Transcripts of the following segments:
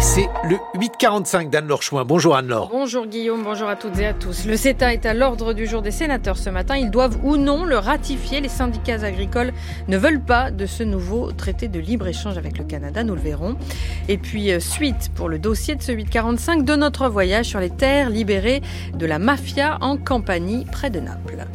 C'est le 8h45 d'Anne-Laure Chouin. Bonjour Anne-Laure. Bonjour Guillaume, bonjour à toutes et à tous. Le CETA est à l'ordre du jour des sénateurs ce matin. Ils doivent ou non le ratifier. Les syndicats agricoles ne veulent pas de ce nouveau traité de libre-échange avec le Canada, nous le verrons. Et puis suite pour le dossier de ce 8h45 de notre voyage sur les terres libérées de la mafia en Campanie, près de Naples.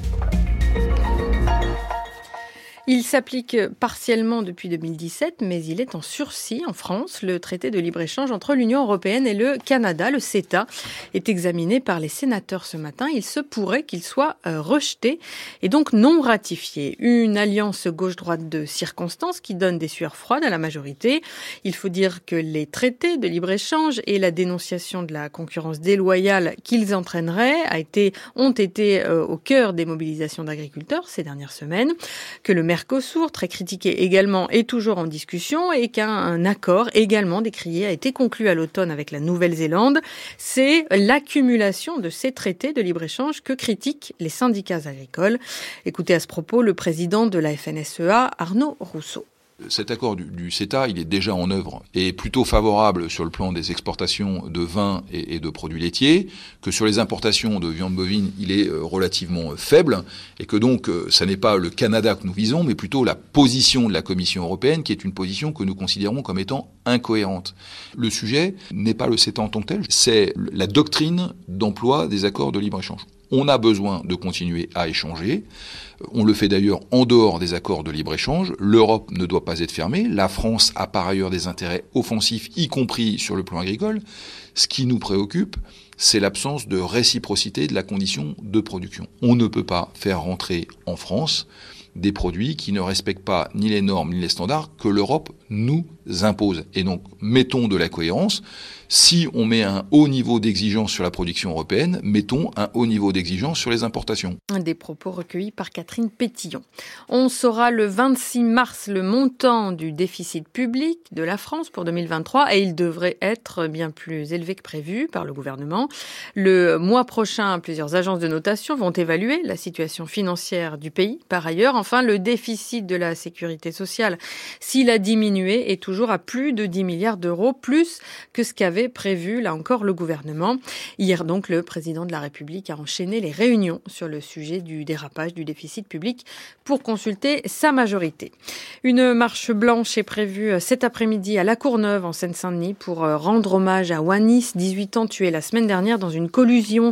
Il s'applique partiellement depuis 2017, mais il est en sursis en France. Le traité de libre-échange entre l'Union européenne et le Canada, le CETA, est examiné par les sénateurs ce matin. Il se pourrait qu'il soit rejeté et donc non ratifié. Une alliance gauche-droite de circonstances qui donne des sueurs froides à la majorité. Il faut dire que les traités de libre-échange et la dénonciation de la concurrence déloyale qu'ils entraîneraient ont été au cœur des mobilisations d'agriculteurs ces dernières semaines, que le Mercosur, très critiqué également, est toujours en discussion et qu'un accord également décrié a été conclu à l'automne avec la Nouvelle-Zélande. C'est l'accumulation de ces traités de libre-échange que critiquent les syndicats agricoles. Écoutez à ce propos le président de la FNSEA, Arnaud Rousseau. Cet accord du CETA, il est déjà en œuvre et est plutôt favorable sur le plan des exportations de vin et de produits laitiers, que sur les importations de viande bovine, il est relativement faible et que donc ça n'est pas le Canada que nous visons, mais plutôt la position de la Commission européenne qui est une position que nous considérons comme étant incohérente. Le sujet n'est pas le CETA en tant que tel, c'est la doctrine d'emploi des accords de libre-échange. On a besoin de continuer à échanger. On le fait d'ailleurs en dehors des accords de libre-échange. L'Europe ne doit pas être fermée. La France a par ailleurs des intérêts offensifs, y compris sur le plan agricole. Ce qui nous préoccupe, c'est l'absence de réciprocité de la condition de production. On ne peut pas faire rentrer en France des produits qui ne respectent pas ni les normes ni les standards que l'Europe nous impose. Et donc, mettons de la cohérence. Si on met un haut niveau d'exigence sur la production européenne, mettons un haut niveau d'exigence sur les importations. Des propos recueillis par Catherine Pétillon. On saura le 26 mars le montant du déficit public de la France pour 2023 et il devrait être bien plus élevé que prévu par le gouvernement. Le mois prochain, plusieurs agences de notation vont évaluer la situation financière du pays. Par ailleurs, enfin, le déficit de la sécurité sociale, s'il a diminué, est toujours à plus de 10 milliards d'euros, plus que ce qu'avait prévu, là encore, le gouvernement. Hier, donc, le président de la République a enchaîné les réunions sur le sujet du dérapage du déficit public pour consulter sa majorité. Une marche blanche est prévue cet après-midi à La Courneuve, en Seine-Saint-Denis, pour rendre hommage à Wanis, 18 ans, tué la semaine dernière dans une collision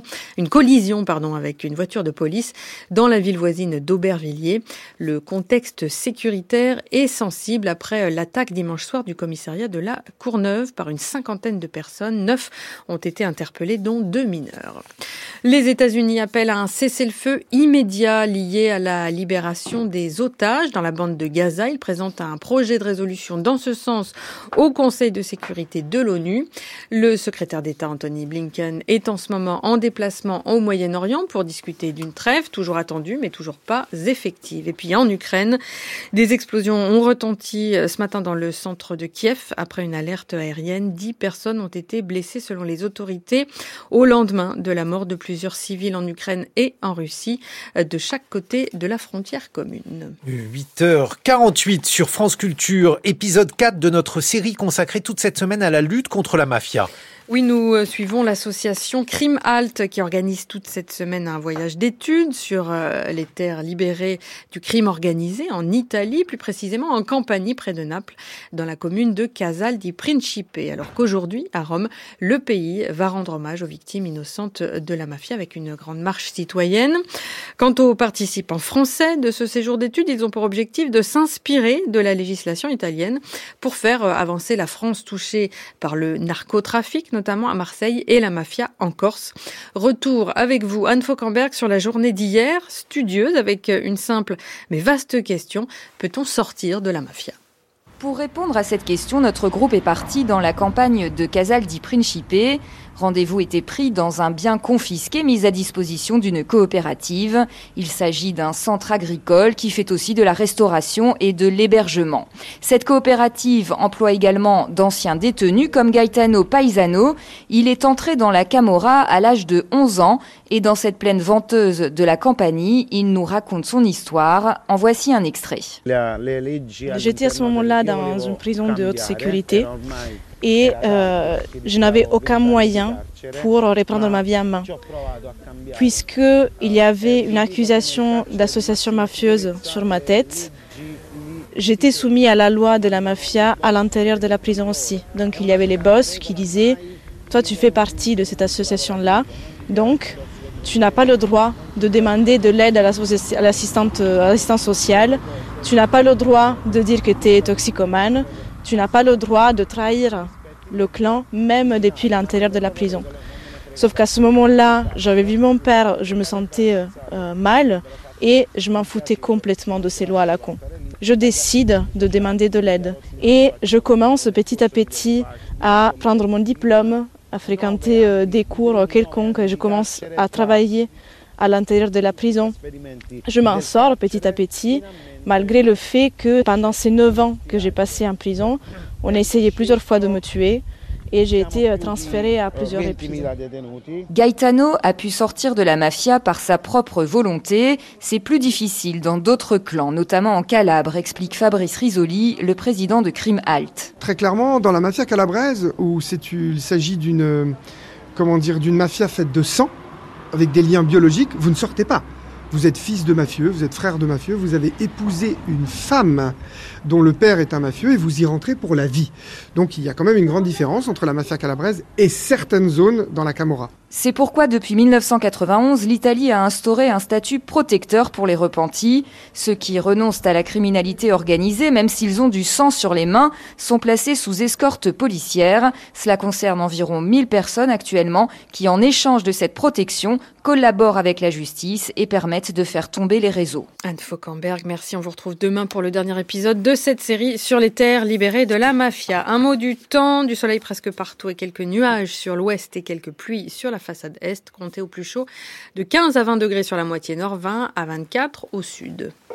avec une voiture de police dans la ville voisine d'Aubervilliers. Le contexte sécuritaire est sensible après l'attaque dimanche soir du commissariat de La Courneuve par une cinquantaine de personnes. 9 ont été interpellés, dont 2 mineurs. Les États-Unis appellent à un cessez-le-feu immédiat lié à la libération des otages dans la bande de Gaza. Ils présentent un projet de résolution dans ce sens au Conseil de sécurité de l'ONU. Le secrétaire d'État Antony Blinken est en ce moment en déplacement au Moyen-Orient pour discuter d'une trêve toujours attendue mais toujours pas effective. Et puis en Ukraine, des explosions ont retenti ce matin dans le centre de Kiev après une alerte aérienne. 10 personnes ont été blessées selon les autorités au lendemain de la mort de plusieurs civils en Ukraine et en Russie de chaque côté de la frontière commune. 8h48 sur France Culture, épisode 4 de notre série consacrée toute cette semaine à la lutte contre la mafia. Oui, nous suivons l'association Crime Halt qui organise toute cette semaine un voyage d'études sur les terres libérées du crime organisé en Italie, plus précisément en Campanie, près de Naples, dans la commune de Casal di Principe. Alors qu'aujourd'hui, à Rome, le pays va rendre hommage aux victimes innocentes de la mafia avec une grande marche citoyenne. Quant aux participants français de ce séjour d'études, ils ont pour objectif de s'inspirer de la législation italienne pour faire avancer la France touchée par le narcotrafic, notamment à Marseille, et la mafia en Corse. Retour avec vous, Anne Fauquemberg, sur la journée d'hier, studieuse, avec une simple mais vaste question. Peut-on sortir de la mafia ? Pour répondre à cette question, notre groupe est parti dans la campagne de Casal di Principe. Rendez-vous était pris dans un bien confisqué mis à disposition d'une coopérative. Il s'agit d'un centre agricole qui fait aussi de la restauration et de l'hébergement. Cette coopérative emploie également d'anciens détenus comme Gaetano Paisano. Il est entré dans la Camorra à l'âge de 11 ans et dans cette plaine venteuse de la Campanie, il nous raconte son histoire. En voici un extrait. J'étais à ce moment-là dans une prison de haute sécurité et je n'avais aucun moyen pour reprendre ma vie en main. Puisqu'il y avait une accusation d'association mafieuse sur ma tête, j'étais soumis à la loi de la mafia à l'intérieur de la prison aussi. Donc il y avait les boss qui disaient « Toi tu fais partie de cette association-là, donc tu n'as pas le droit de demander de l'aide à l'assistance sociale, tu n'as pas le droit de dire que tu es toxicomane, tu n'as pas le droit de trahir le clan même depuis l'intérieur de la prison. » Sauf qu'à ce moment-là, j'avais vu mon père, je me sentais mal et je m'en foutais complètement de ces lois à la con. Je décide de demander de l'aide et je commence petit à petit à prendre mon diplôme, à fréquenter des cours quelconques. Je commence à travailler à l'intérieur de la prison. Je m'en sors petit à petit, malgré le fait que pendant ces 9 ans que j'ai passé en prison, on a essayé plusieurs fois de me tuer. Et j'ai été transférée à plusieurs reprises. Gaetano a pu sortir de la mafia par sa propre volonté. C'est plus difficile dans d'autres clans, notamment en Calabre, explique Fabrice Risoli, le président de Crime Halt. Très clairement, dans la mafia calabraise, où il s'agit d'une mafia faite de sang, avec des liens biologiques, vous ne sortez pas. Vous êtes fils de mafieux, vous êtes frère de mafieux, vous avez épousé une femme dont le père est un mafieux et vous y rentrez pour la vie. Donc il y a quand même une grande différence entre la mafia calabraise et certaines zones dans la Camorra. C'est pourquoi depuis 1991, l'Italie a instauré un statut protecteur pour les repentis. Ceux qui renoncent à la criminalité organisée, même s'ils ont du sang sur les mains, sont placés sous escorte policière. Cela concerne environ 1000 personnes actuellement qui, en échange de cette protection, collaborent avec la justice et permettent de faire tomber les réseaux. Anne Fauquemberg, merci. On vous retrouve demain pour le dernier épisode de cette série sur les terres libérées de la mafia. Un mot du temps, du soleil presque partout et quelques nuages sur l'ouest et quelques pluies sur la façade est. Comptez au plus chaud de 15 à 20 degrés sur la moitié nord, 20 à 24 au sud.